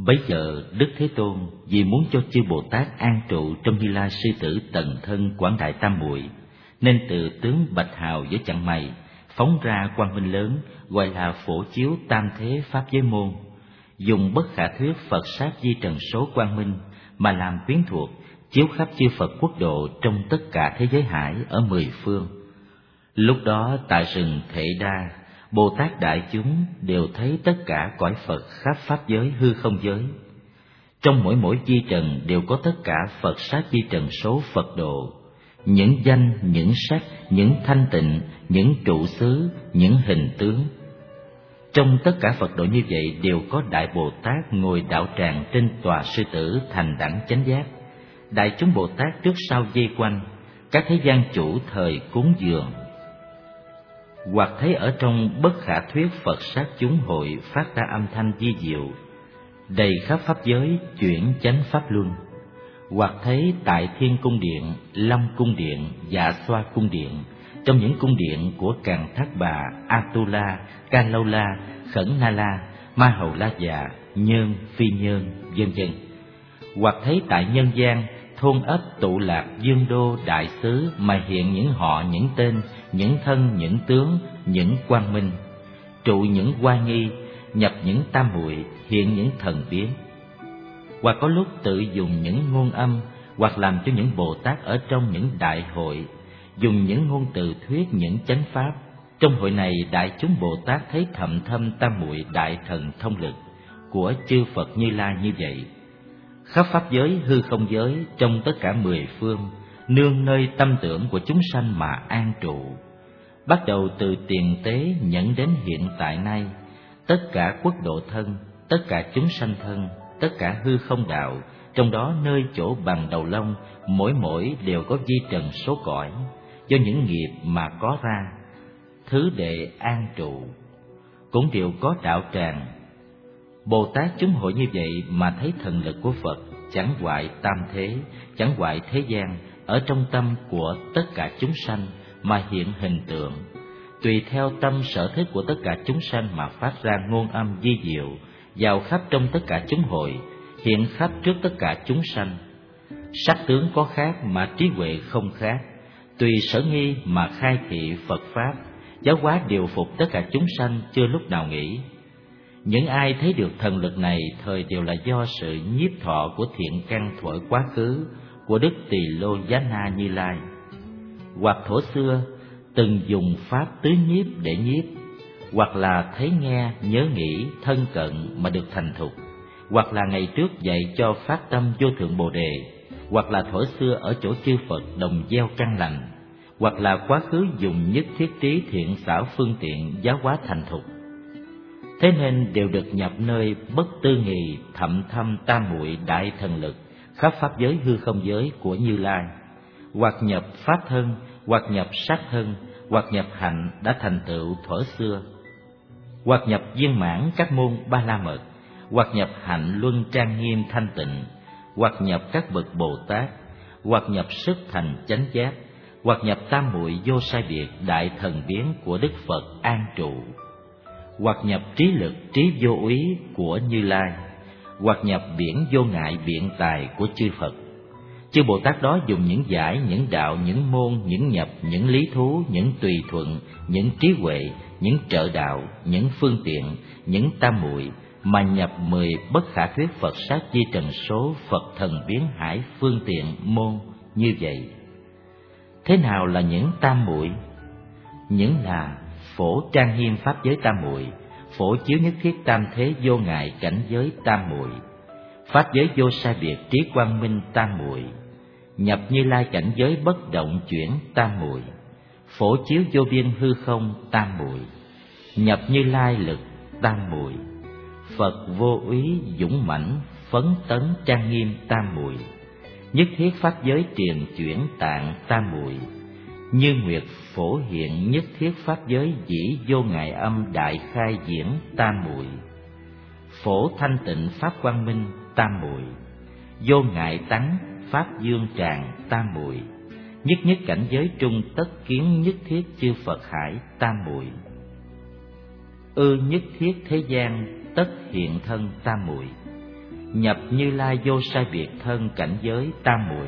Bấy giờ Đức Thế Tôn vì muốn cho chư Bồ Tát an trụ trong Như Lai sư tử tần thân quảng đại tam muội, nên từ tướng bạch hào với chặng mày phóng ra quang minh lớn, gọi là phổ chiếu tam thế pháp giới môn, dùng bất khả thuyết Phật sát di trần số quang minh mà làm quyến thuộc, chiếu khắp chư Phật quốc độ trong tất cả thế giới hải ở 10 phương. Lúc đó tại rừng Thệ Đa, Bồ Tát đại chúng đều thấy tất cả cõi Phật khắp pháp giới hư không giới. Trong mỗi di trần đều có tất cả Phật sát di trần số Phật độ, những danh, những sắc, những thanh tịnh, những trụ xứ, những hình tướng. Trong tất cả Phật độ như vậy đều có Đại Bồ Tát ngồi đạo tràng trên tòa sư tử thành đẳng chánh giác. Đại chúng Bồ Tát trước sau vây quanh, các thế gian chủ thời cúng dường. Hoặc thấy ở trong bất khả thuyết Phật sát chúng hội phát ra âm thanh vi diệu, đầy khắp pháp giới chuyển chánh pháp luân. Hoặc thấy tại Thiên Cung Điện, Long Cung Điện, Dạ Xoa Cung Điện, trong những cung điện của Càn Thác Bà, Atula, Ca Lâu La, Khẩn Na La, Ma Hầu La Già, Nhơn, Phi Nhơn, vân vân. Hoặc thấy tại nhân gian, thôn ấp tụ lạc dương đô đại xứ mà hiện những họ, những tên, những thân, những tướng, những quang minh, trụ những hoa nghi, nhập những tam muội, hiện những thần biến. Hoặc có lúc tự dùng những ngôn âm, hoặc làm cho những Bồ Tát ở trong những đại hội dùng những ngôn từ thuyết những chánh pháp. Trong hội này đại chúng Bồ Tát thấy thậm thâm tam muội đại thần thông lực của chư Phật Như Lai như vậy. Khắp pháp giới hư không giới trong tất cả 10 phương, nương nơi tâm tưởng của chúng sanh mà an trụ. Bắt đầu từ tiền tế nhẫn đến hiện tại nay, tất cả quốc độ thân, tất cả chúng sanh thân, tất cả hư không đạo, trong đó nơi chỗ bằng đầu lông, mỗi đều có vi trần số cõi, do những nghiệp mà có ra, thứ đệ an trụ, cũng đều có đạo tràng. Bồ Tát chúng hội như vậy mà thấy thần lực của Phật chẳng hoại tam thế, chẳng hoại thế gian, ở trong tâm của tất cả chúng sanh mà hiện hình tượng, tùy theo tâm sở thích của tất cả chúng sanh mà phát ra ngôn âm vi diệu, vào khắp trong tất cả chúng hội, hiện khắp trước tất cả chúng sanh. Sắc tướng có khác mà trí huệ không khác, tùy sở nghi mà khai thị Phật pháp, giáo hóa điều phục tất cả chúng sanh chưa lúc nào nghỉ. Những ai thấy được thần lực này thời đều là do sự nhiếp thọ của thiện căn thuở quá khứ của Đức Tỳ Lô Giá Na Như Lai. Hoặc thuở xưa từng dùng pháp tứ nhiếp để nhiếp, hoặc là thấy nghe nhớ nghĩ thân cận mà được thành thục, hoặc là ngày trước dạy cho phát tâm vô thượng Bồ Đề, hoặc là thuở xưa ở chỗ chư Phật đồng gieo căn lành, hoặc là quá khứ dùng nhất thiết trí thiện xảo phương tiện giáo hóa thành thục. Thế nên đều được nhập nơi bất tư nghì thậm thâm tam muội đại thần lực khắp pháp giới hư không giới của Như Lai, hoặc nhập pháp thân, hoặc nhập sắc thân, hoặc nhập hạnh đã thành tựu thuở xưa, hoặc nhập viên mãn các môn Ba La Mật, hoặc nhập hạnh luân trang nghiêm thanh tịnh, hoặc nhập các bậc Bồ Tát, hoặc nhập sức thành chánh giác, hoặc nhập tam muội vô sai biệt đại thần biến của Đức Phật an trụ, hoặc nhập trí lực trí vô úy của Như Lai, hoặc nhập biển vô ngại biện tài của chư Phật. Chư Bồ Tát đó dùng những giải, những đạo, những môn, những nhập, những lý thú, những tùy thuận, những trí huệ, những trợ đạo, những phương tiện, những tam muội mà nhập 10 bất khả thuyết Phật sát di trần số Phật thần biến hải phương tiện môn như vậy. Thế nào là những tam muội? Những là phổ trang nghiêm pháp giới tam muội, phổ chiếu nhất thiết tam thế vô ngại cảnh giới tam muội, pháp giới vô sai biệt trí quang minh tam muội, nhập Như Lai cảnh giới bất động chuyển tam muội, phổ chiếu vô biên hư không tam muội, nhập Như Lai lực tam muội, Phật vô úy dũng mãnh phấn tấn trang nghiêm tam muội, nhất thiết pháp giới triền chuyển tạng tam muội, như nguyệt phổ hiện nhất thiết pháp giới dĩ vô ngại âm đại khai diễn tam muội, phổ thanh tịnh pháp quang minh tam muội, vô ngại tắng pháp dương tràng tam muội, nhất nhất cảnh giới trung tất kiến nhất thiết chư Phật hải tam muội, nhất thiết thế gian tất hiện thân tam muội, nhập Như Lai vô sai biệt thân cảnh giới tam muội.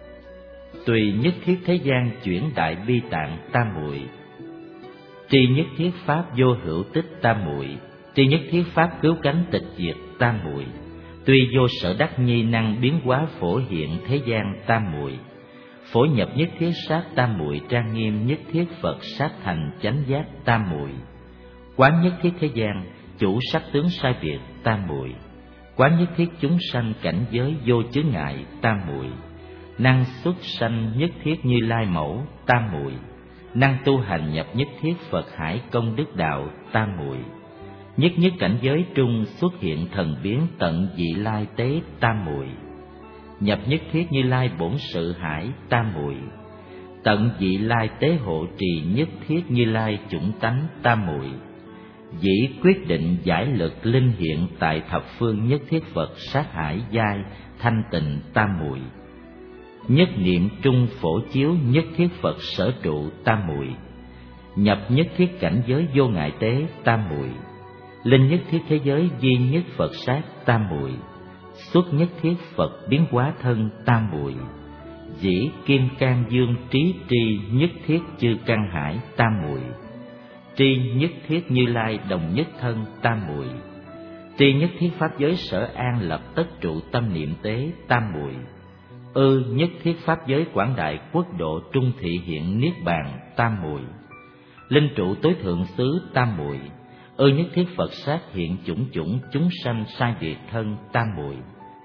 Tùy nhất thiết thế gian chuyển đại bi tạng tam muội. Tri nhất thiết pháp vô hữu tích tam muội. Tri nhất thiết pháp cứu cánh tịch diệt tam muội. Tuy vô sở đắc nhi năng biến hóa phổ hiện thế gian tam muội. Phổ nhập nhất thiết sát tam muội trang nghiêm nhất thiết Phật sát thành chánh giác tam muội. Quán nhất thiết thế gian chủ sắc tướng sai biệt tam muội. Quán nhất thiết chúng sanh cảnh giới vô chướng ngại tam muội. Năng xuất sanh nhất thiết Như Lai mẫu tam muội. Năng tu hành nhập nhất thiết Phật hải công đức đạo tam muội. Nhất nhất cảnh giới trung xuất hiện thần biến tận vị lai tế tam muội. Nhập nhất thiết Như Lai bổn sự hải tam muội. Tận vị lai tế hộ trì nhất thiết Như Lai chủng tánh tam muội. Dĩ quyết định giải lực linh hiện tại thập phương nhất thiết Phật sát hải giai thanh tịnh tam muội. Nhất niệm trung phổ chiếu nhất thiết Phật sở trụ tam muội. Nhập nhất thiết cảnh giới vô ngại tế tam muội. Linh nhất thiết thế giới duy nhất Phật sát tam muội. Xuất nhất thiết Phật biến hóa thân tam muội. Dĩ kim cang dương trí tri nhất thiết chư căn hải tam muội. Tri nhất thiết Như Lai đồng nhất thân tam muội. Tri nhất thiết pháp giới sở an lập tất trụ tâm niệm tế tam muội. Nhất thiết pháp giới quảng đại quốc độ trung thị hiện niết bàn tam muội. Linh trụ tối thượng xứ tam muội. Nhất thiết Phật sát hiện chủng chủng chúng sanh sai biệt thân tam muội.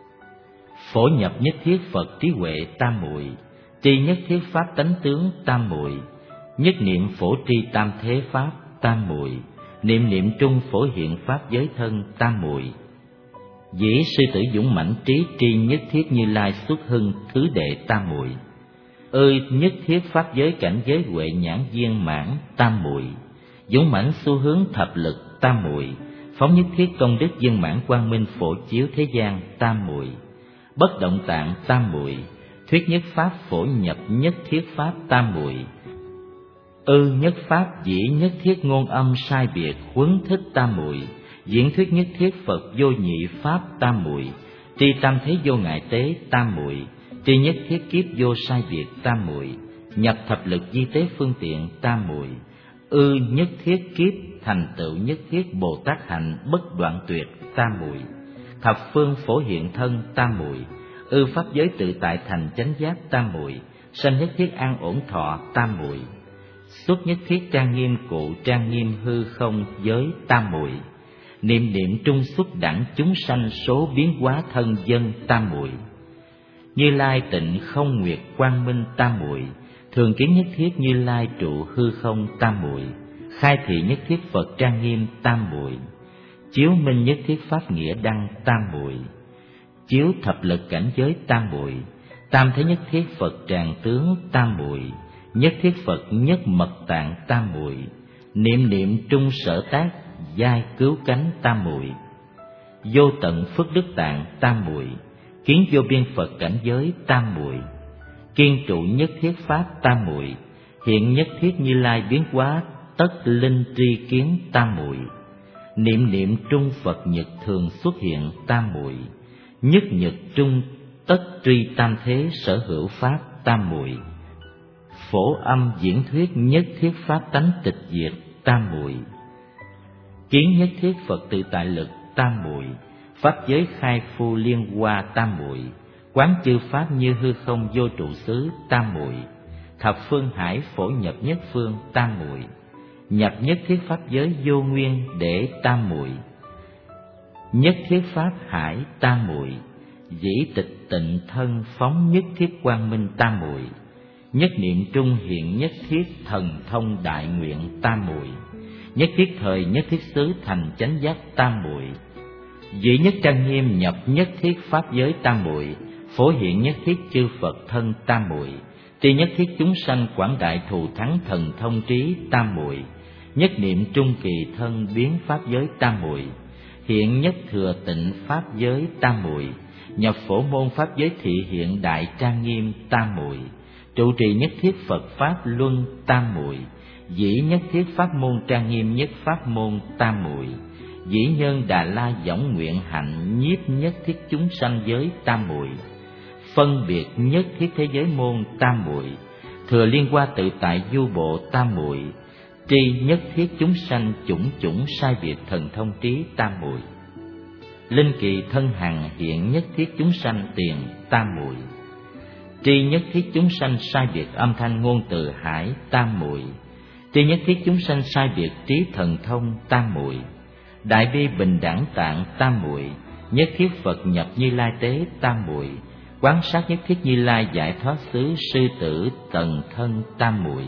Phổ nhập nhất thiết Phật trí huệ tam muội. Tri nhất thiết pháp tánh tướng tam muội. Nhất niệm phổ tri tam thế pháp tam muội. Niệm niệm trung phổ hiện pháp giới thân tam muội. Dĩ sư tử dũng mãnh trí tri nhất thiết Như Lai xuất hưng thứ đệ tam muội. Nhất thiết pháp giới cảnh giới huệ nhãn viên mãn tam muội. Dũng mãnh xu hướng thập lực tam muội. Phóng nhất thiết công đức viên mãn quang minh phổ chiếu thế gian tam muội. Bất động tạng tam muội. Thuyết nhất pháp phổ nhập nhất thiết pháp tam muội. Nhất pháp dĩ nhất thiết ngôn âm sai biệt huấn thích tam muội. Diễn thuyết nhất thiết Phật vô nhị pháp tam muội. Tri tam thế vô ngại tế tam muội. Tri nhất thiết kiếp vô sai biệt tam muội. Nhập thập lực di tế phương tiện tam muội. Nhất thiết kiếp thành tựu nhất thiết Bồ Tát hạnh bất đoạn tuyệt tam muội. Thập phương phổ hiện thân tam muội. Pháp giới tự tại thành chánh giác tam muội. Sanh nhất thiết an ổn thọ tam muội. Xuất nhất thiết trang nghiêm cụ trang nghiêm hư không giới tam muội. Niệm niệm trung xuất đẳng chúng sanh số biến hóa thân dân tam muội. Như Lai tịnh không nguyệt quang minh tam muội. Thường kiến nhất thiết Như Lai trụ hư không tam muội. Khai thị nhất thiết Phật trang nghiêm tam muội. Chiếu minh nhất thiết pháp nghĩa đăng tam muội. Chiếu thập lực cảnh giới tam muội. Tam thế nhất thiết Phật tràng tướng tam muội. Nhất thiết Phật nhất mật tạng tam muội. Niệm niệm trung sở tác giai cứu cánh tam muội. Vô tận phước đức tạng tam muội. Kiến vô biên Phật cảnh giới tam muội. Kiên trụ nhất thiết pháp tam muội. Hiện nhất thiết Như Lai biến hóa tất linh tri kiến tam muội. Niệm niệm trung Phật nhật thường xuất hiện tam muội. Nhất nhật trung tất tri tam thế sở hữu pháp tam muội. Phổ âm diễn thuyết nhất thiết pháp tánh tịch diệt tam muội. Kiến nhất thiết Phật tự tại lực tam muội. Pháp giới khai phu liên hoa tam muội. Quán chư pháp như hư không vô trụ xứ tam muội. Thập phương hải phổ nhập nhất phương tam muội. Nhập nhất thiết pháp giới vô nguyên để tam muội. Nhất thiết pháp hải tam muội. Dĩ tịch tịnh thân phóng nhất thiết quang minh tam muội. Nhất niệm trung hiện nhất thiết thần thông đại nguyện tam muội. Nhất thiết thời nhất thiết xứ thành chánh giác tam muội. Dĩ nhất trang nghiêm nhập nhất thiết pháp giới tam muội. Phổ hiện nhất thiết chư Phật thân tam muội. Tri nhất thiết chúng sanh quảng đại thù thắng thần thông trí tam muội. Nhất niệm trung kỳ thân biến pháp giới tam muội. Hiện nhất thừa tịnh pháp giới tam muội. Nhập phổ môn pháp giới thị hiện đại trang nghiêm tam muội. Trụ trì nhất thiết Phật pháp luân tam muội. Dĩ nhất thiết pháp môn trang nghiêm nhất pháp môn tam muội. Dĩ nhân Đà La dõng nguyện hạnh nhiếp nhất thiết chúng sanh giới tam muội, phân biệt nhất thiết thế giới môn tam muội, thừa liên hoa tự tại du bộ tam muội, tri nhất thiết chúng sanh chủng chủng sai biệt thần thông trí tam muội, linh kỳ thân hằng hiện nhất thiết chúng sanh tiền tam muội, tri nhất thiết chúng sanh sai biệt âm thanh ngôn từ hải tam muội, tri nhất thiết chúng sanh sai biệt trí thần thông tam muội, đại bi bình đẳng tạng tam muội, nhất thiết Phật nhập Như Lai tế tam muội, quán sát nhất thiết Như Lai giải thoát xứ sư tử tần thân tam muội.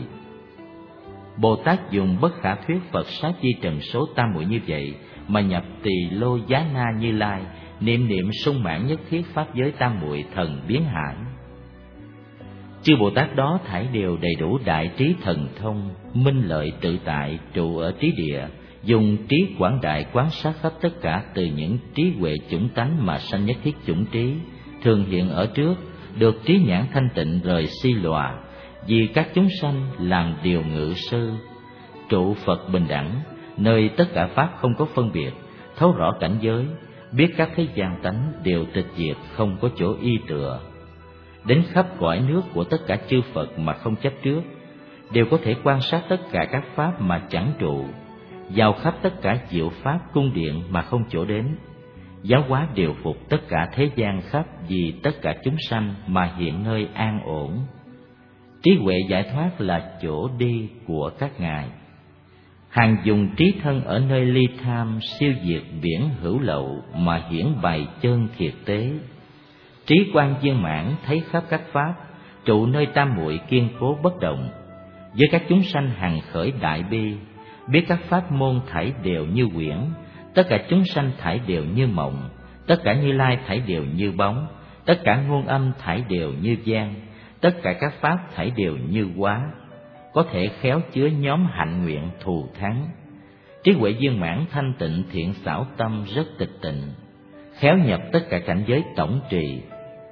Bồ Tát dùng bất khả thuyết Phật sát di trần số tam muội như vậy mà nhập Tỳ Lô Giá Na Như Lai, niệm niệm sung mãn nhất thiết pháp giới tam muội thần biến hải. Chư Bồ Tát đó thảy đều đầy đủ đại trí thần thông, minh lợi tự tại, trụ ở trí địa, dùng trí quảng đại quán sát khắp tất cả từ những trí huệ chủng tánh mà sanh nhất thiết chủng trí, thường hiện ở trước, được trí nhãn thanh tịnh rời si lòa, vì các chúng sanh làm điều ngự sư, trụ Phật bình đẳng, nơi tất cả pháp không có phân biệt, thấu rõ cảnh giới, biết các thế gian tánh đều tịch diệt không có chỗ y tựa, đến khắp cõi nước của tất cả chư Phật mà không chấp trước, đều có thể quan sát tất cả các pháp mà chẳng trụ, vào khắp tất cả diệu pháp cung điện mà không chỗ đến, giáo hóa điều phục tất cả thế gian khắp vì tất cả chúng sanh mà hiện nơi an ổn. Trí huệ giải thoát là chỗ đi của các ngài. Hàng dùng trí thân ở nơi ly tham siêu diệt biển hữu lậu mà hiển bày chân thiệt tế. Trí quan viên mãn thấy khắp các pháp, trụ nơi tam muội kiên cố bất động. Với các chúng sanh hằng khởi đại bi, biết các pháp môn thảy đều như quyển, tất cả chúng sanh thảy đều như mộng, tất cả Như Lai thảy đều như bóng, tất cả ngôn âm thảy đều như vang, tất cả các pháp thảy đều như hóa, có thể khéo chứa nhóm hạnh nguyện thù thắng. Trí huệ viên mãn thanh tịnh thiện xảo tâm rất tịch tịnh, khéo nhập tất cả cảnh giới tổng trì,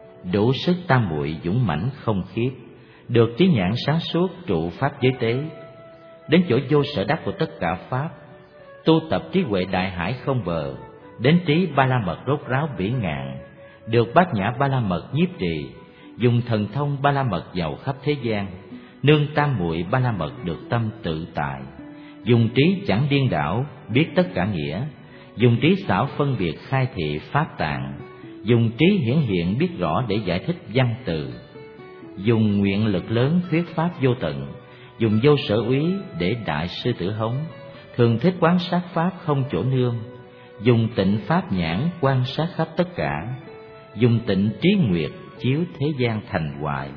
đủ sức tam muội dũng mãnh không khiếp, được trí nhãn sáng suốt trụ pháp giới tế, đến chỗ vô sở đắc của tất cả pháp, tu tập trí huệ đại hải không bờ, đến trí ba la mật rốt ráo bỉ ngạn, được bát nhã ba la mật nhiếp trì, dùng thần thông ba la mật giàu khắp thế gian, nương tam muội ba la mật được tâm tự tại, dùng trí chẳng điên đảo biết tất cả nghĩa, dùng trí xảo phân biệt khai thị pháp tạng, dùng trí hiển hiện biết rõ để giải thích văn từ, dùng nguyện lực lớn thuyết pháp vô tận, dùng vô sở úy để đại sư tử hống, thường thích quán sát pháp không chỗ nương, dùng tịnh pháp nhãn quan sát khắp tất cả, dùng tịnh trí nguyệt chiếu thế gian thành hoại,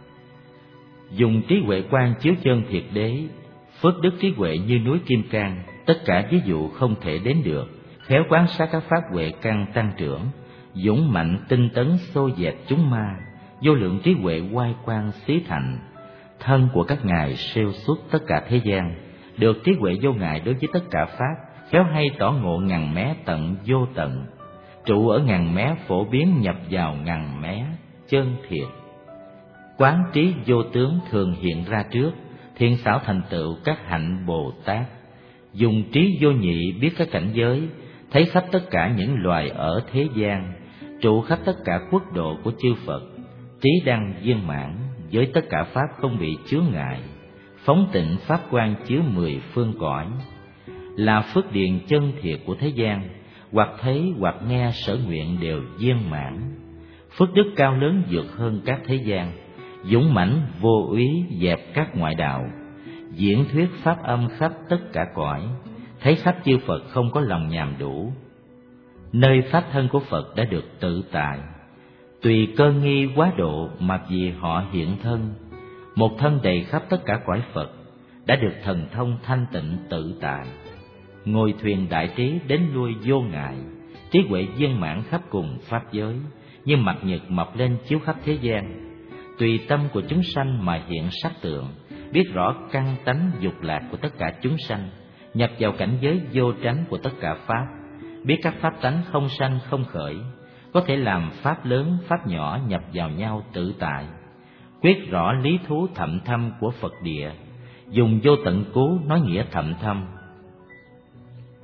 dùng trí huệ quan chiếu chân thiệt đế, phước đức trí huệ như núi kim cang, tất cả ví dụ không thể đến được, khéo quán sát các pháp huệ căn tăng trưởng, dũng mạnh tinh tấn xô dẹp chúng ma, vô lượng trí huệ oai quang xí thành. Thân của các ngài siêu xuất tất cả thế gian, được trí huệ vô ngại đối với tất cả pháp, khéo hay tỏ ngộ ngàn mé tận vô tận, trụ ở ngàn mé phổ biến nhập vào ngàn mé chân thiệt. Quán trí vô tướng thường hiện ra trước, thiện xảo thành tựu các hạnh Bồ Tát, dùng trí vô nhị biết các cảnh giới, thấy khắp tất cả những loài ở thế gian, trụ khắp tất cả quốc độ của chư Phật, trí đăng viên mãn với tất cả pháp không bị chướng ngại, phóng tịnh pháp quan chiếu mười phương cõi, là phước điền chân thiệt của thế gian, hoặc thấy hoặc nghe sở nguyện đều viên mãn, phước đức cao lớn vượt hơn các thế gian, dũng mãnh vô úy dẹp các ngoại đạo, diễn thuyết pháp âm khắp tất cả cõi, thấy khắp chư Phật không có lòng nhàm đủ. Nơi pháp thân của Phật đã được tự tại, tùy cơ nghi quá độ mà vì họ hiện thân, một thân đầy khắp tất cả cõi Phật, đã được thần thông thanh tịnh tự tại, ngồi thuyền đại trí đến lui vô ngại, trí huệ viên mãn khắp cùng pháp giới, như mặt nhật mọc lên chiếu khắp thế gian, tùy tâm của chúng sanh mà hiện sắc tượng, biết rõ căn tánh dục lạc của tất cả chúng sanh, nhập vào cảnh giới vô tránh của tất cả pháp, biết các pháp tánh không sanh không khởi, có thể làm pháp lớn pháp nhỏ nhập vào nhau tự tại, quyết rõ lý thú thậm thâm của Phật địa, dùng vô tận cú nói nghĩa thậm thâm.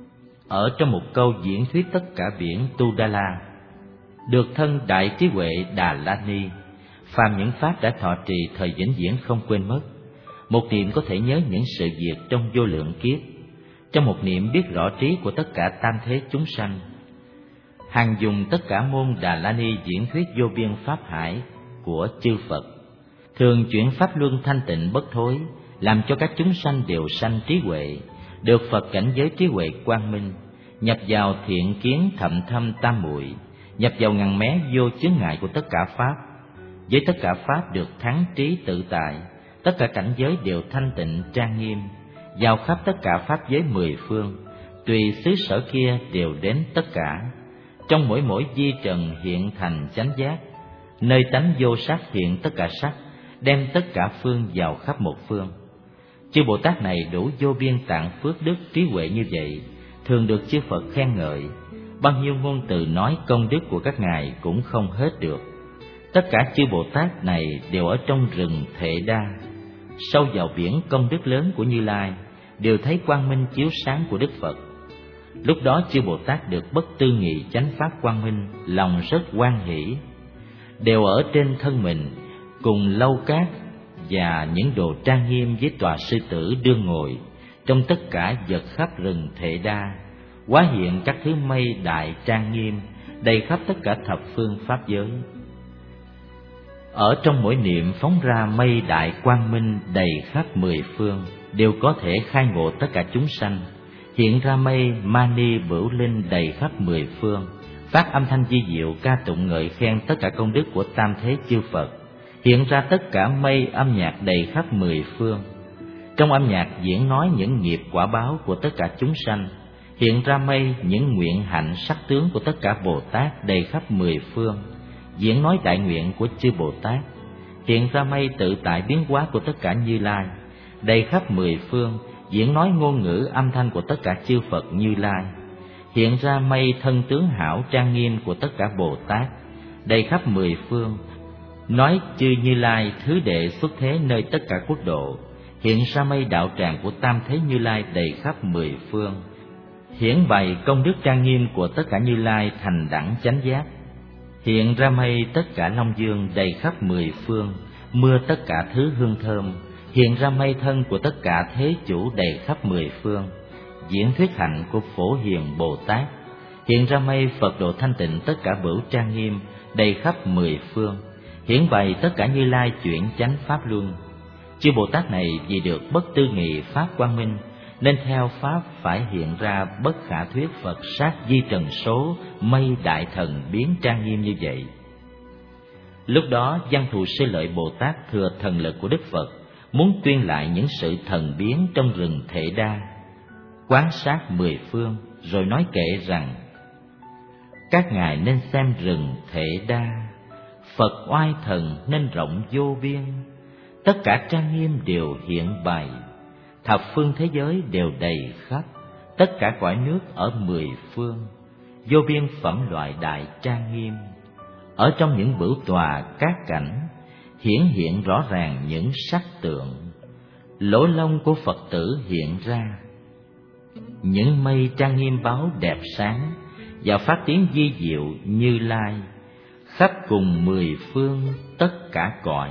ở trong một câu diễn thuyết tất cả biển Tudala, được thân đại trí huệ Đà La Ni, phàm những pháp đã thọ trì thời vĩnh viễn không quên mất. Một niệm có thể nhớ những sự việc trong vô lượng kiếp, trong một niệm biết rõ trí của tất cả tam thế chúng sanh. Hàng dùng tất cả môn Đà La Ni diễn thuyết vô biên pháp hải của chư Phật, thường chuyển pháp luân thanh tịnh bất thối, làm cho các chúng sanh đều sanh trí huệ, được Phật cảnh giới trí huệ quang minh, nhập vào thiện kiến thậm thâm tam muội, nhập vào ngàn mé vô chướng ngại của tất cả pháp. Với tất cả pháp được thắng trí tự tại, tất cả cảnh giới đều thanh tịnh trang nghiêm, vào khắp tất cả pháp giới mười phương, tùy xứ sở kia đều đến tất cả. Trong mỗi mỗi di trần hiện thành chánh giác, nơi tánh vô sắc hiện tất cả sắc, đem tất cả phương vào khắp một phương. Chư Bồ Tát này đủ vô biên tạng phước đức trí huệ như vậy, thường được chư Phật khen ngợi. Bao nhiêu ngôn từ nói công đức của các ngài cũng không hết được. Tất cả chư Bồ Tát này đều ở trong rừng Thệ Đa, sâu vào biển công đức lớn của Như Lai, đều thấy quang minh chiếu sáng của Đức Phật. Lúc đó chư Bồ Tát được bất tư nghị chánh pháp quang minh, lòng rất hoan hỷ. Đều ở trên thân mình cùng lâu cát và những đồ trang nghiêm với tòa sư tử đương ngồi, trong tất cả vật khắp rừng Thệ Đa, hóa hiện các thứ mây đại trang nghiêm, đầy khắp tất cả thập phương pháp giới. Ở trong mỗi niệm phóng ra mây đại quang minh đầy khắp mười phương, đều có thể khai ngộ tất cả chúng sanh. Hiện ra mây mani bửu linh đầy khắp mười phương, phát âm thanh di diệu ca tụng ngợi khen tất cả công đức của tam thế chư Phật. Hiện ra tất cả mây âm nhạc đầy khắp mười phương, trong âm nhạc diễn nói những nghiệp quả báo của tất cả chúng sanh. Hiện ra mây những nguyện hạnh sắc tướng của tất cả Bồ Tát đầy khắp mười phương, diễn nói đại nguyện của chư Bồ Tát. Hiện ra mây tự tại biến hóa của tất cả Như Lai, đầy khắp mười phương, diễn nói ngôn ngữ âm thanh của tất cả chư Phật Như Lai. Hiện ra mây thân tướng hảo trang nghiêm của tất cả Bồ Tát, đầy khắp mười phương, nói chư Như Lai thứ đệ xuất thế nơi tất cả quốc độ. Hiện ra mây đạo tràng của tam thế Như Lai đầy khắp mười phương, hiển bày công đức trang nghiêm của tất cả Như Lai thành đẳng chánh giác. Hiện ra mây tất cả Long Dương đầy khắp mười phương, mưa tất cả thứ hương thơm. Hiện ra mây thân của tất cả thế chủ đầy khắp mười phương, diễn thuyết hạnh của Phổ Hiền Bồ Tát. Hiện ra mây Phật độ thanh tịnh tất cả bửu trang nghiêm đầy khắp mười phương, hiển bày tất cả Như Lai chuyển chánh pháp luân. Chư Bồ Tát này vì được bất tư nghị pháp quang minh, nên theo pháp phải hiện ra bất khả thuyết Phật sát di trần số mây đại thần biến trang nghiêm như vậy. Lúc đó Văn Thù Sư Lợi Bồ Tát thừa thần lực của Đức Phật, muốn tuyên lại những sự thần biến trong rừng Thệ Đa, quán sát mười phương, rồi nói kệ rằng: các ngài nên xem rừng Thệ Đa, Phật oai thần nên rộng vô biên, tất cả trang nghiêm đều hiện bày, thập phương thế giới đều đầy khắp, tất cả cõi nước ở mười phương, vô biên phẩm loại đại trang nghiêm. Ở trong những bửu tòa các cảnh, hiển hiện rõ ràng những sắc tượng, lỗ lông của Phật tử hiện ra. Những mây trang nghiêm báo đẹp sáng, và phát tiếng di diệu Như Lai, khắp cùng mười phương tất cả cõi.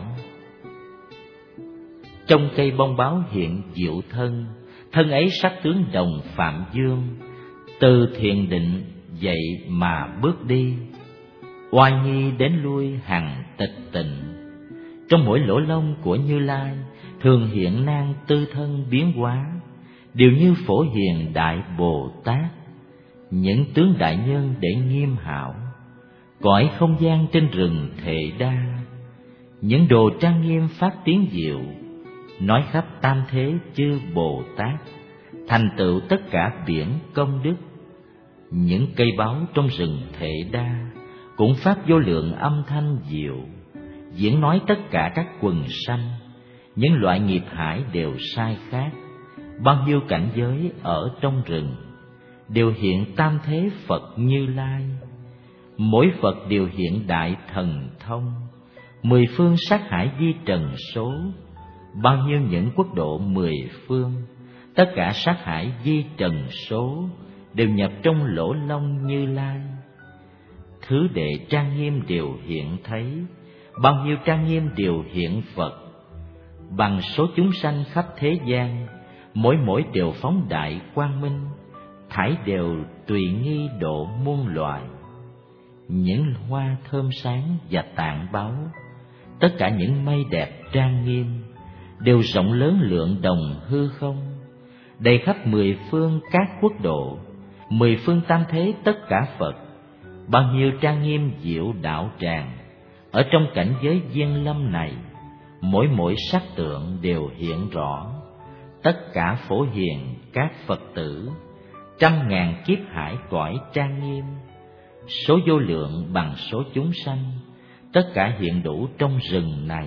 Trong cây bông báo hiện diệu thân, thân ấy sắc tướng đồng Phạm Dương, từ thiền định dậy mà bước đi, oai nghi đến lui hằng tịch tịnh. Trong mỗi lỗ lông của Như Lai thường hiện nan tư thân biến hóa, đều như Phổ Hiền Đại Bồ Tát, những tướng đại nhân để nghiêm hảo. Cõi không gian trên rừng Thệ Đa, những đồ trang nghiêm phát tiếng diệu, nói khắp tam thế chư Bồ Tát, thành tựu tất cả biển công đức. Những cây báo trong rừng Thệ Đa cũng phát vô lượng âm thanh diệu, diễn nói tất cả các quần sanh, những loại nghiệp hải đều sai khác. Bao nhiêu cảnh giới ở trong rừng đều hiện tam thế Phật Như Lai, mỗi Phật đều hiện đại thần thông, mười phương sát hải di trần số. Bao nhiêu những quốc độ mười phương, tất cả sát hải di trần số, đều nhập trong lỗ lông Như Lai. Thứ đệ trang nghiêm đều hiện thấy, bao nhiêu trang nghiêm đều hiện Phật. Bằng số chúng sanh khắp thế gian, mỗi mỗi đều phóng đại quang minh, thảy đều tùy nghi độ muôn loài. Những hoa thơm sáng và tạng báu, tất cả những mây đẹp trang nghiêm, đều rộng lớn lượng đồng hư không, đầy khắp mười phương các quốc độ, mười phương tam thế tất cả Phật. Bao nhiêu trang nghiêm diệu đạo tràng, ở trong cảnh giới viên lâm này, mỗi mỗi sắc tượng đều hiện rõ. Tất cả phổ hiền các Phật tử, trăm ngàn kiếp hải cõi trang nghiêm, số vô lượng bằng số chúng sanh, tất cả hiện đủ trong rừng này.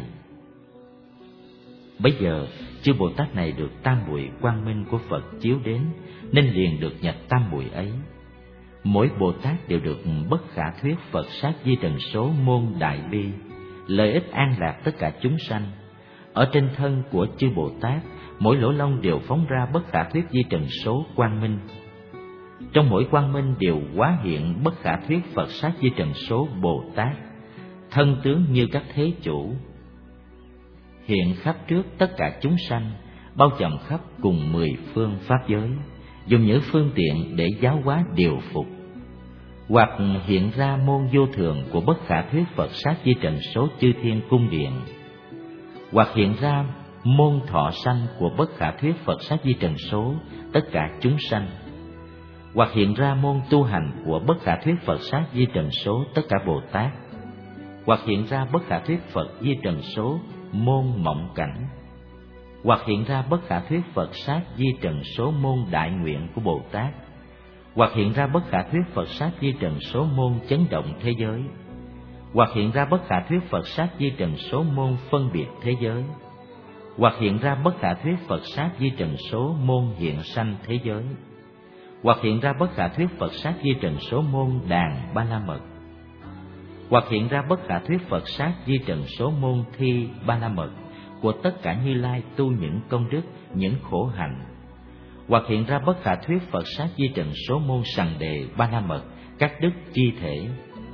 Bấy giờ chư Bồ Tát này được tam muội quang minh của Phật chiếu đến, nên liền được nhập tam muội ấy. Mỗi Bồ Tát đều được bất khả thuyết Phật sát di trần số môn đại bi, lợi ích an lạc tất cả chúng sanh. Ở trên thân của chư Bồ Tát, mỗi lỗ lông đều phóng ra bất khả thuyết di trần số quang minh. Trong mỗi quang minh đều hóa hiện bất khả thuyết Phật sát di trần số Bồ Tát, thân tướng như các thế chủ, hiện khắp trước tất cả chúng sanh, bao trùm khắp cùng mười phương pháp giới, dùng những phương tiện để giáo hóa điều phục. Hoặc hiện ra môn vô thường của bất khả thuyết Phật sát di trần số chư thiên cung điện, hoặc hiện ra môn thọ sanh của bất khả thuyết Phật sát di trần số tất cả chúng sanh, hoặc hiện ra môn tu hành của bất khả thuyết Phật sát di trần số tất cả Bồ Tát, hoặc hiện ra bất khả thuyết Phật di trần số môn mộng cảnh, hoặc hiện ra bất khả thuyết Phật sát di trần số môn đại nguyện của Bồ Tát, hoặc hiện ra bất khả thuyết Phật sát di trần số môn chấn động thế giới, hoặc hiện ra bất khả thuyết Phật sát di trần số môn phân biệt thế giới, hoặc hiện ra bất khả thuyết Phật sát di trần số môn hiện sanh thế giới, hoặc hiện ra bất khả thuyết Phật sát di trần số môn đàn ba la mật, hoặc hiện ra bất khả thuyết Phật sát di trần số môn thi ba la mật của tất cả Như Lai tu những công đức, những khổ hạnh, hoặc hiện ra bất khả thuyết Phật sát di trần số môn sằng đề ba la mật các đức chi thể,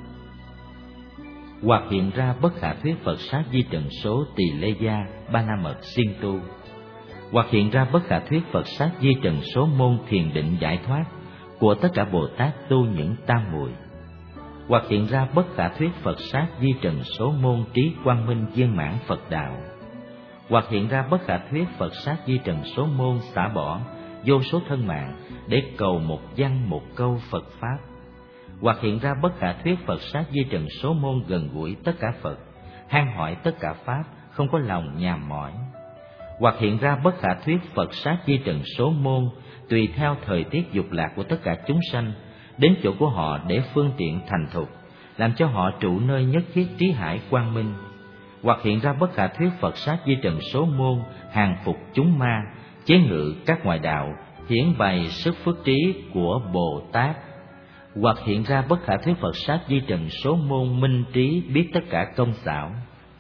hoặc hiện ra bất khả thuyết Phật sát di trần số tỳ lê gia ba la mật siêng tu, hoặc hiện ra bất khả thuyết Phật sát di trần số môn thiền định giải thoát của tất cả Bồ Tát tu những tam muội, hoặc hiện ra bất khả thuyết Phật sát di trần số môn trí quang minh viên mãn Phật đạo, hoặc hiện ra bất khả thuyết Phật sát di trần số môn xả bỏ vô số thân mạng để cầu một văn một câu Phật pháp, hoặc hiện ra bất khả thuyết Phật sát di trần số môn gần gũi tất cả Phật, han hỏi tất cả pháp, không có lòng nhàm mỏi, hoặc hiện ra bất khả thuyết Phật sát di trần số môn tùy theo thời tiết dục lạc của tất cả chúng sanh đến chỗ của họ để phương tiện thành thục, làm cho họ trụ nơi nhất thiết trí hải quang minh, hoặc hiện ra bất khả thuyết Phật sát di trần số môn hàng phục chúng ma, chế ngự các ngoại đạo, hiển bày sức phước trí của Bồ Tát, hoặc hiện ra bất khả thuyết Phật sát di trần số môn minh trí biết tất cả công xảo,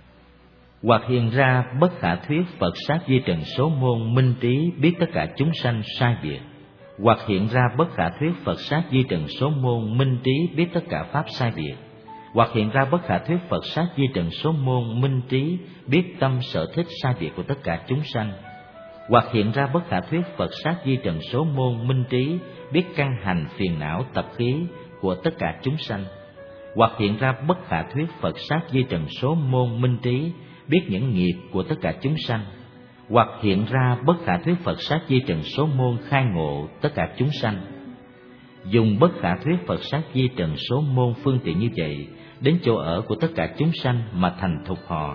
hoặc hiện ra bất khả thuyết Phật sát di trần số môn minh trí biết tất cả chúng sanh sai biệt, hoặc hiện ra bất khả thuyết Phật sát di trần số môn minh trí biết tất cả pháp sai biệt, hoặc hiện ra bất khả thuyết Phật sát di trần số môn minh trí biết tâm sở thích sai biệt của tất cả chúng sanh, hoặc hiện ra bất khả thuyết Phật sát di trần số môn minh trí biết căn hành phiền não tập khí của tất cả chúng sanh, hoặc hiện ra bất khả thuyết Phật sát di trần số môn minh trí biết những nghiệp của tất cả chúng sanh, hoặc hiện ra bất khả thuyết Phật sát di trần số môn khai ngộ tất cả chúng sanh. Dùng bất khả thuyết Phật sát di trần số môn phương tiện như vậy đến chỗ ở của tất cả chúng sanh mà thành thục họ,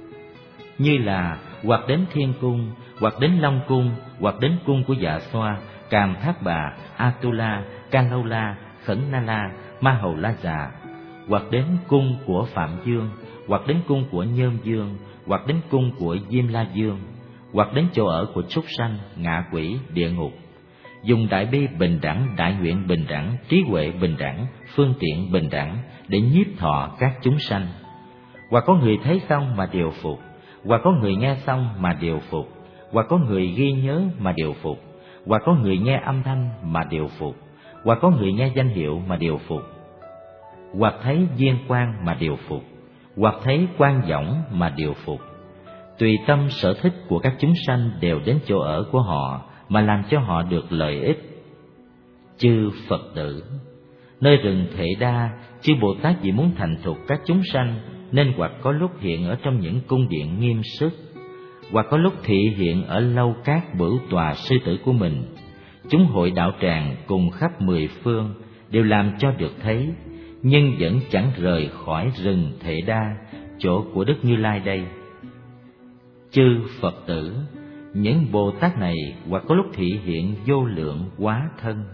như là hoặc đến Thiên Cung, hoặc đến Long Cung, hoặc đến cung của Dạ Xoa, Càm Thác Bà, Atula, Ca Lâu La, Khẩn Na La, Ma Hầu La Già, hoặc đến cung của Phạm Dương, hoặc đến cung của Nhơn Dương, hoặc đến cung của Diêm La Dương, hoặc đến chỗ ở của súc sanh, ngạ quỷ, địa ngục. Dùng đại bi bình đẳng, đại nguyện bình đẳng, trí huệ bình đẳng, phương tiện bình đẳng để nhiếp thọ các chúng sanh. Hoặc có người thấy xong mà điều phục, hoặc có người nghe xong mà điều phục, hoặc có người ghi nhớ mà điều phục, hoặc có người nghe âm thanh mà điều phục, hoặc có người nghe danh hiệu mà điều phục, hoặc thấy viên quan mà điều phục, hoặc thấy quan võng mà điều phục. Tùy tâm sở thích của các chúng sanh đều đến chỗ ở của họ mà làm cho họ được lợi ích. Chư Phật tử, nơi rừng Thệ Đa, chư Bồ Tát vì muốn thành thục các chúng sanh nên hoặc có lúc hiện ở trong những cung điện nghiêm sức, hoặc có lúc thị hiện ở lâu các bửu tòa sư tử của mình. Chúng hội đạo tràng cùng khắp 10 phương đều làm cho được thấy, nhưng vẫn chẳng rời khỏi rừng Thệ Đa, chỗ của Đức Như Lai đây. Chư Phật tử, những Bồ Tát này hoặc có lúc thị hiện vô lượng hóa thân,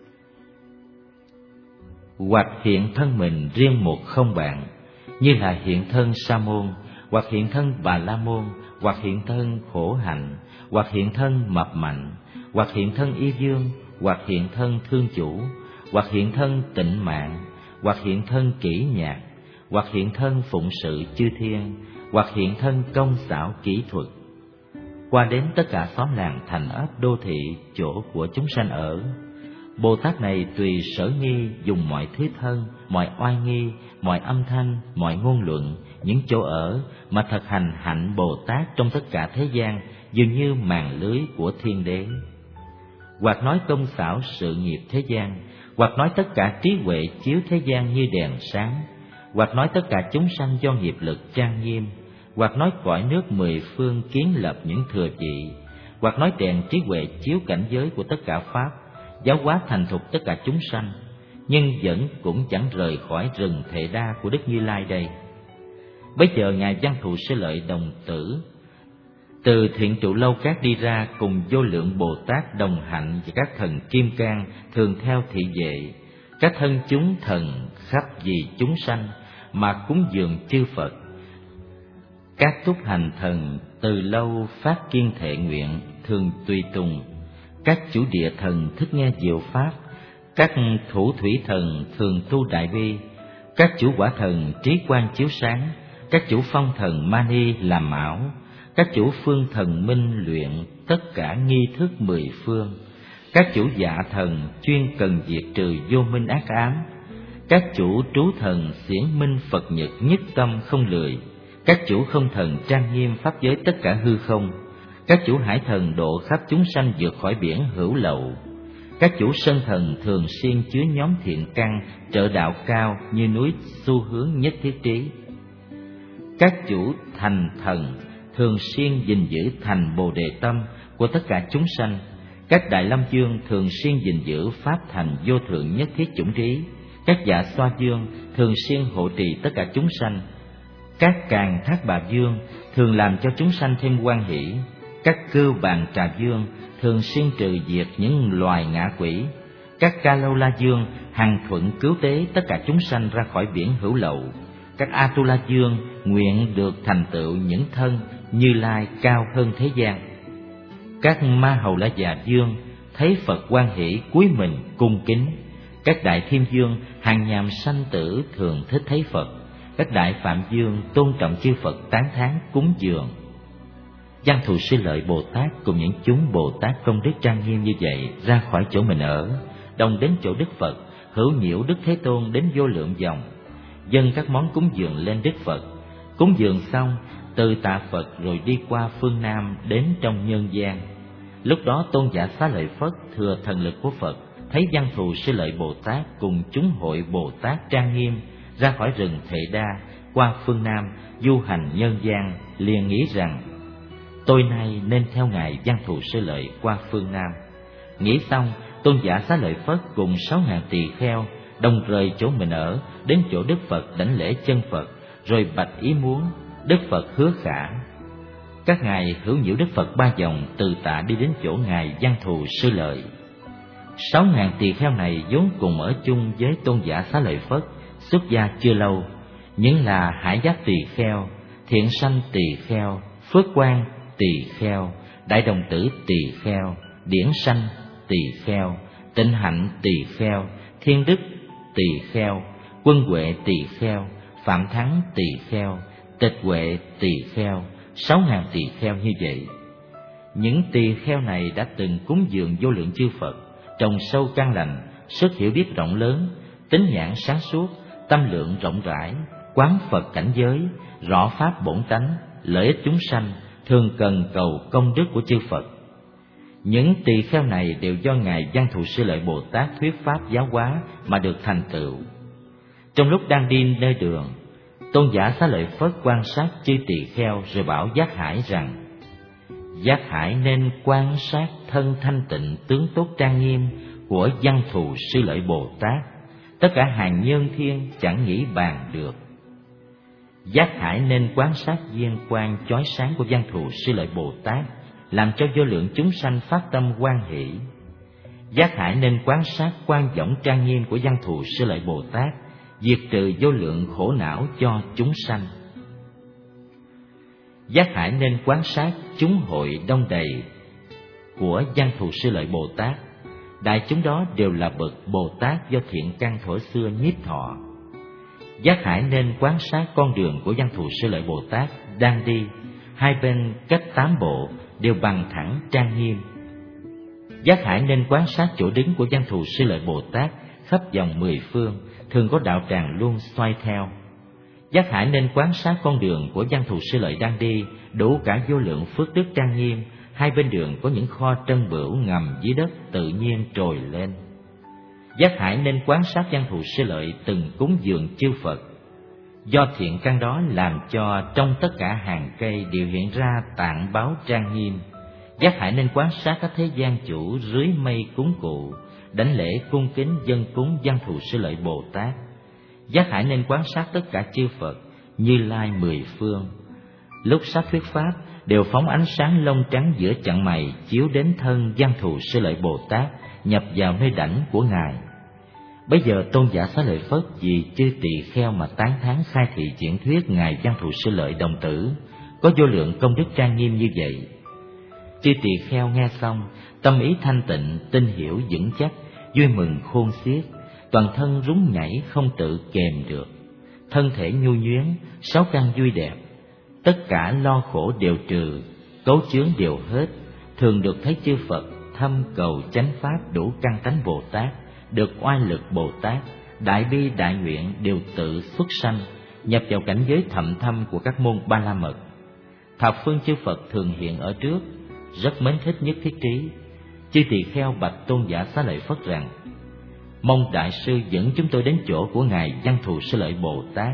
hoặc hiện thân mình riêng một không bạn, như là hiện thân Sa môn, hoặc hiện thân Bà La môn, hoặc hiện thân khổ hạnh, hoặc hiện thân mập mạnh, hoặc hiện thân Y Dương, hoặc hiện thân Thương Chủ, hoặc hiện thân Tịnh Mạng, hoặc hiện thân Kỹ Nhạc, hoặc hiện thân phụng sự chư thiên, hoặc hiện thân công xảo kỹ thuật, qua đến tất cả xóm làng thành ấp đô thị chỗ của chúng sanh ở. Bồ Tát này tùy sở nghi dùng mọi thứ thân, mọi oai nghi, mọi âm thanh, mọi ngôn luận, những chỗ ở mà thực hành hạnh Bồ Tát trong tất cả thế gian, dường như màn lưới của thiên đế. Hoặc nói công xảo sự nghiệp thế gian, hoặc nói tất cả trí huệ chiếu thế gian như đèn sáng, hoặc nói tất cả chúng sanh do nghiệp lực trang nghiêm, hoặc nói cõi nước 10 phương kiến lập những thừa vị, hoặc nói đèn trí huệ chiếu cảnh giới của tất cả pháp, giáo hóa thành thục tất cả chúng sanh, nhưng vẫn cũng chẳng rời khỏi rừng Thệ Đa của Đức Như Lai đây. Bấy giờ ngài Văn Thù Sư Lợi đồng tử từ thiện trụ lâu các đi ra, cùng vô lượng Bồ Tát đồng hạnh và các thần kim cang thường theo thị vệ, các thân chúng thần khắp vì chúng sanh mà cúng dường chư Phật. Các túc hành thần từ lâu phát kiên thệ nguyện thường tùy tùng, các chủ địa thần thích nghe diệu pháp, các thủ thủy thần thường tu đại bi, các chủ quả thần trí quang chiếu sáng, các chủ phong thần mani làm ảo, các chủ phương thần minh luyện tất cả nghi thức 10 phương, các chủ dạ thần chuyên cần diệt trừ vô minh ác ám, các chủ trú thần xiển minh Phật nhật nhất tâm không lười, các chủ không thần trang nghiêm pháp giới tất cả hư không, các chủ hải thần độ khắp chúng sanh vượt khỏi biển hữu lậu, các chủ sân thần thường xuyên chứa nhóm thiện căn trợ đạo cao như núi xu hướng nhất thiết trí, các chủ thành thần thường xuyên gìn giữ thành bồ đề tâm của tất cả chúng sanh, các đại lâm dương thường xuyên gìn giữ pháp thành vô thượng nhất thiết chủng trí, các dạ xoa dương thường xuyên hộ trì tất cả chúng sanh, các càng thác bà dương thường làm cho chúng sanh thêm hoan hỷ, các cưu bàn trà dương thường xuyên trừ diệt những loài ngã quỷ, các ca lâu la dương hằng thuận cứu tế tất cả chúng sanh ra khỏi biển hữu lậu, các Atula dương nguyện được thành tựu những thân Như Lai cao hơn thế gian, các Ma Hầu La Già dương thấy Phật hoan hỷ cúi mình cung kính, các đại Thiên dương hàng nhàm sanh tử thường thích thấy Phật, các đại Phạm dương tôn trọng chư Phật tán thán cúng dường. Văn Thù Sư Lợi Bồ Tát cùng những chúng Bồ Tát công đức trang nghiêm như vậy ra khỏi chỗ mình ở, đồng đến chỗ Đức Phật, hữu nhiễu Đức Thế Tôn đến vô lượng vòng, dâng các món cúng dường lên Đức Phật. Cúng dường xong, từ tạ Phật rồi đi qua phương Nam đến trong nhân gian. Lúc đó Tôn giả Xá Lợi Phất thừa thần lực của Phật, thấy Văn Thù Sư Lợi Bồ Tát cùng chúng hội Bồ Tát trang nghiêm ra khỏi rừng Thệ Đa qua phương Nam du hành nhân gian, liền nghĩ rằng tôi nay nên theo ngài Văn Thù Sư Lợi qua phương Nam. Nghĩ xong, Tôn giả Xá Lợi Phất cùng 6.000 tỳ kheo đồng rời chỗ mình ở đến chỗ Đức Phật đảnh lễ chân Phật, rồi bạch ý muốn. Đức Phật hứa khả. Các ngài hữu nhiễu Đức Phật 3 vòng, từ tạ đi đến chỗ ngài Văn Thù Sư Lợi. 6.000 tỳ kheo này vốn cùng ở chung với Tôn giả Xá Lợi Phất, xuất gia chưa lâu, những là Hải Giác tỳ kheo, Thiện Sanh tỳ kheo, Phước Quang tỳ kheo, Đại Đồng Tử tỳ kheo, Điển Sanh tỳ kheo, Tịnh Hạnh tỳ kheo, Thiên Đức tỳ kheo, Quân Huệ tỳ kheo, Phạm Thắng tỳ kheo, Tịch Huệ tỳ kheo, 6.000 tỳ kheo như vậy. Những tỳ kheo này đã từng cúng dường vô lượng chư Phật, trồng sâu căn lành, sức hiểu biết rộng lớn, tính nhãn sáng suốt, tâm lượng rộng rãi, quán Phật cảnh giới, rõ pháp bổn tánh, lợi ích chúng sanh, thường cần cầu công đức của chư Phật. Những tỳ kheo này đều do Ngài Văn Thù Sư Lợi Bồ Tát thuyết pháp giáo hóa mà được thành tựu. Trong lúc đang đi nơi đường, Tôn giả Xá Lợi Phất quan sát chư tỳ kheo rồi bảo Giác Hải rằng: Giác Hải nên quan sát thân thanh tịnh tướng tốt trang nghiêm của Văn Thù Sư Lợi Bồ Tát, tất cả hàng nhân thiên chẳng nghĩ bàn được. Giác Hải nên quan sát viên quang chói sáng của Văn Thù Sư Lợi Bồ Tát, làm cho vô lượng chúng sanh phát tâm hoan hỷ. Giác Hải nên quan sát quang võng trang nghiêm của Văn Thù Sư Lợi Bồ Tát, diệt trừ vô lượng khổ não cho chúng sanh. Giác Hải nên quan sát chúng hội đông đầy của Văn Thù Sư Lợi Bồ Tát, đại chúng đó đều là bậc Bồ Tát do thiện căn thuở xưa nhiếp thọ. Giác Hải nên quan sát con đường của Văn Thù Sư Lợi Bồ Tát đang đi, hai bên cách 8 bộ đều bằng thẳng trang nghiêm. Giác Hải nên quan sát chỗ đứng của Văn Thù Sư Lợi Bồ Tát khắp vòng 10 phương, thường có đạo tràng luôn xoay theo. Giác Hải nên quan sát con đường của Văn Thù Sư Lợi đang đi, đủ cả vô lượng phước đức trang nghiêm, hai bên đường có những kho trân bửu ngầm dưới đất tự nhiên trồi lên. Giác Hải nên quan sát Văn Thù Sư Lợi từng cúng dường chư Phật, do thiện căn đó làm cho trong tất cả hàng cây đều hiện ra tạng báo trang nghiêm. Giác Hải nên quan sát các thế gian chủ rưới mây cúng cụ, đảnh lễ cung kính dân cúng Văn Thù Sư Lợi Bồ Tát. Giác Hải nên quan sát tất cả chư Phật, Như Lai 10 phương, lúc sắp thuyết pháp đều phóng ánh sáng lông trắng giữa chặng mày chiếu đến thân Văn Thù Sư Lợi Bồ Tát, nhập vào nơi đảnh của Ngài. Bây giờ Tôn giả Xá Lợi Phất vì chư tỳ kheo mà tán thán khai thị diễn thuyết Ngài Văn Thù Sư Lợi đồng tử có vô lượng công đức trang nghiêm như vậy. Chư tỳ kheo nghe xong, tâm ý thanh tịnh, tin hiểu vững chắc, vui mừng khôn xiết, toàn thân rúng nhảy không tự kềm được, thân thể nhu nhuyến, sáu căn vui đẹp, tất cả lo khổ đều trừ, cấu chướng đều hết, thường được thấy chư Phật thâm cầu chánh pháp đủ căn tánh Bồ Tát, được oai lực Bồ Tát, đại bi đại nguyện đều tự xuất sanh, nhập vào cảnh giới thậm thâm của các môn Ba La Mật. Thập phương chư Phật thường hiện ở trước, rất mến thích nhất thiết trí. Chư tỳ kheo bạch Tôn giả Xá Lợi Phất rằng: mong đại sư dẫn chúng tôi đến chỗ của Ngài Văn Thù Sư Lợi Bồ Tát.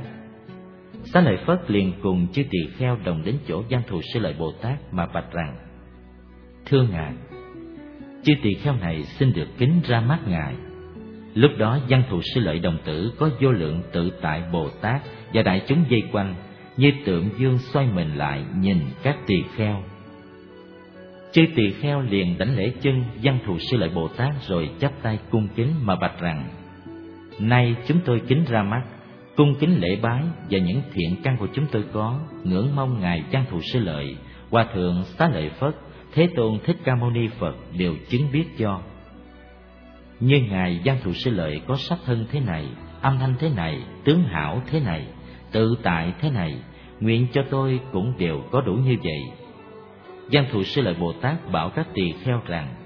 Xá Lợi Phất liền cùng chư tỳ kheo đồng đến chỗ Văn Thù Sư Lợi Bồ Tát mà bạch rằng: thưa Ngài, chư tỳ kheo này xin được kính ra mắt Ngài. Lúc đó Văn Thù Sư Lợi đồng tử có vô lượng tự tại Bồ Tát và đại chúng vây quanh, như tượng dương xoay mình lại nhìn các tỳ kheo. Chư tỳ kheo liền đảnh lễ chân Văn Thù Sư Lợi Bồ Tát rồi chắp tay cung kính mà bạch rằng: nay chúng tôi kính ra mắt, cung kính lễ bái và những thiện căn của chúng tôi có, ngưỡng mong Ngài Văn Thù Sư Lợi, Hòa thượng Xá Lợi Phất, Thế Tôn Thích Ca Mâu Ni Phật đều chứng biết cho. Như Ngài Văn Thù Sư Lợi có sắc thân thế này, âm thanh thế này, tướng hảo thế này, tự tại thế này, nguyện cho tôi cũng đều có đủ như vậy. Văn Thù Sư Lợi Bồ Tát bảo các tỳ kheo rằng: